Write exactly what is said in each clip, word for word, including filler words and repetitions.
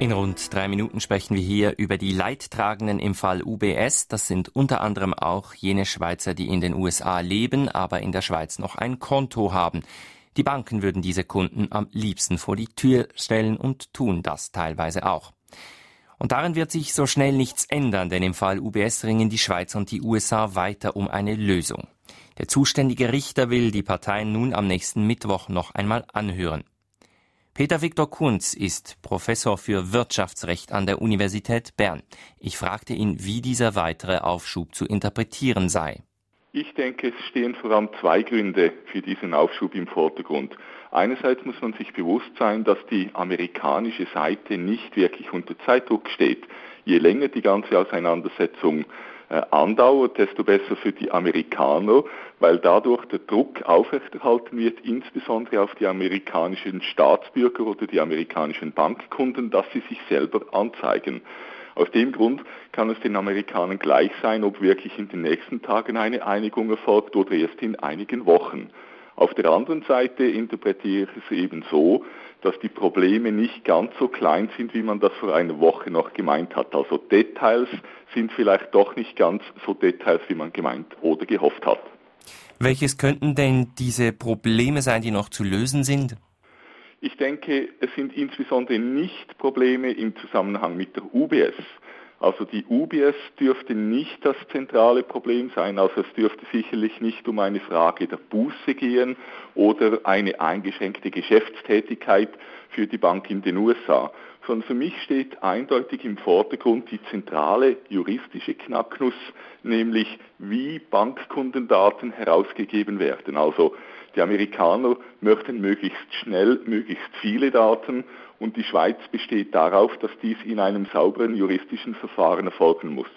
In rund drei Minuten sprechen wir hier über die Leidtragenden im Fall U B S. Das sind unter anderem auch jene Schweizer, die in den U S A leben, aber in der Schweiz noch ein Konto haben. Die Banken würden diese Kunden am liebsten vor die Tür stellen und tun das teilweise auch. Und daran wird sich so schnell nichts ändern, denn im Fall U B S ringen die Schweiz und die U S A weiter um eine Lösung. Der zuständige Richter will die Parteien nun am nächsten Mittwoch noch einmal anhören. Peter Viktor Kunz ist Professor für Wirtschaftsrecht an der Universität Bern. Ich fragte ihn, wie dieser weitere Aufschub zu interpretieren sei. Ich denke, es stehen vor allem zwei Gründe für diesen Aufschub im Vordergrund. Einerseits muss man sich bewusst sein, dass die amerikanische Seite nicht wirklich unter Zeitdruck steht. Je länger die ganze Auseinandersetzung äh, andauert, desto besser für die Amerikaner, weil dadurch der Druck aufrechterhalten wird, insbesondere auf die amerikanischen Staatsbürger oder die amerikanischen Bankkunden, dass sie sich selber anzeigen. Aus dem Grund kann es den Amerikanern gleich sein, ob wirklich in den nächsten Tagen eine Einigung erfolgt oder erst in einigen Wochen. Auf der anderen Seite interpretiere ich es eben so, dass die Probleme nicht ganz so klein sind, wie man das vor einer Woche noch gemeint hat. Also Details sind vielleicht doch nicht ganz so Details, wie man gemeint oder gehofft hat. Welches könnten denn diese Probleme sein, die noch zu lösen sind? Ich denke, es sind insbesondere nicht Probleme im Zusammenhang mit der U B S. Also die U B S dürfte nicht das zentrale Problem sein, also es dürfte sicherlich nicht um eine Frage der Buße gehen oder eine eingeschränkte Geschäftstätigkeit für die Bank in den U S A, sondern für mich steht eindeutig im Vordergrund die zentrale juristische Knacknuss, nämlich wie Bankkundendaten herausgegeben werden. Also die Amerikaner möchten möglichst schnell, möglichst viele Daten und die Schweiz besteht darauf, dass dies in einem sauberen juristischen Verfahren erfolgen muss.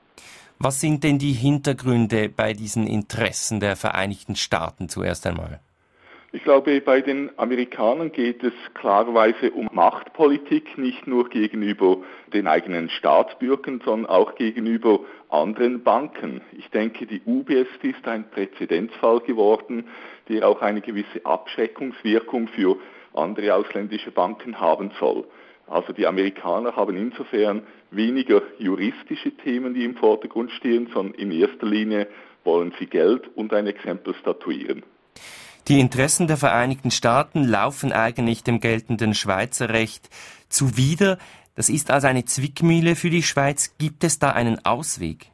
Was sind denn die Hintergründe bei diesen Interessen der Vereinigten Staaten zuerst einmal? Ich glaube, bei den Amerikanern geht es klarerweise um Machtpolitik, nicht nur gegenüber den eigenen Staatsbürgern, sondern auch gegenüber anderen Banken. Ich denke, die U B S ist ein Präzedenzfall geworden, der auch eine gewisse Abschreckungswirkung für andere ausländische Banken haben soll. Also die Amerikaner haben insofern weniger juristische Themen, die im Vordergrund stehen, sondern in erster Linie wollen sie Geld und ein Exempel statuieren. Die Interessen der Vereinigten Staaten laufen eigentlich dem geltenden Schweizer Recht zuwider. Das ist also eine Zwickmühle für die Schweiz. Gibt es da einen Ausweg?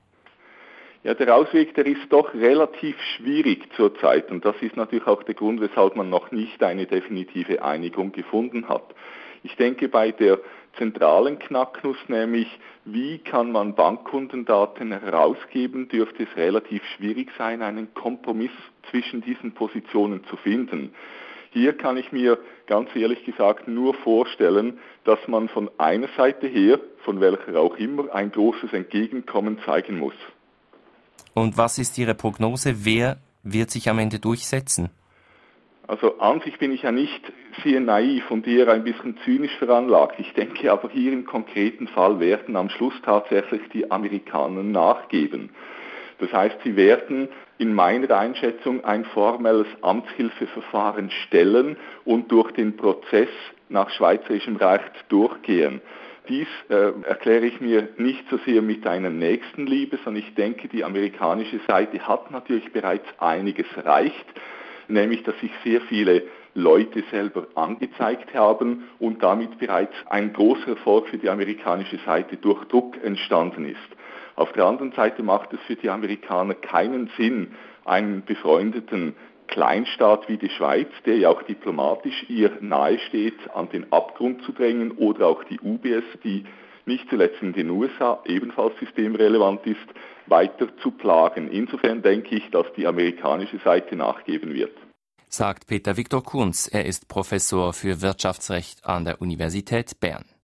Ja, der Ausweg, der ist doch relativ schwierig zurzeit und das ist natürlich auch der Grund, weshalb man noch nicht eine definitive Einigung gefunden hat. Ich denke, bei der zentralen Knacknuss, nämlich wie kann man Bankkundendaten herausgeben, dürfte es relativ schwierig sein, einen Kompromiss zwischen diesen Positionen zu finden. Hier kann ich mir ganz ehrlich gesagt nur vorstellen, dass man von einer Seite her, von welcher auch immer, ein großes Entgegenkommen zeigen muss. Und was ist Ihre Prognose? Wer wird sich am Ende durchsetzen? Also an sich bin ich ja nicht sehr naiv und eher ein bisschen zynisch veranlagt. Ich denke aber hier im konkreten Fall werden am Schluss tatsächlich die Amerikaner nachgeben. Das heißt, sie werden in meiner Einschätzung ein formelles Amtshilfeverfahren stellen und durch den Prozess nach schweizerischem Recht durchgehen. Dies äh, erkläre ich mir nicht so sehr mit einer Nächstenliebe, sondern ich denke, die amerikanische Seite hat natürlich bereits einiges erreicht, nämlich dass sich sehr viele Leute selber angezeigt haben und damit bereits ein großer Erfolg für die amerikanische Seite durch Druck entstanden ist. Auf der anderen Seite macht es für die Amerikaner keinen Sinn, einen befreundeten Kleinstaat wie die Schweiz, der ja auch diplomatisch ihr nahe steht, an den Abgrund zu drängen oder auch die U B S, die nicht zuletzt in den U S A ebenfalls systemrelevant ist, weiter zu plagen. Insofern denke ich, dass die amerikanische Seite nachgeben wird. Sagt Peter Viktor Kunz. Er ist Professor für Wirtschaftsrecht an der Universität Bern.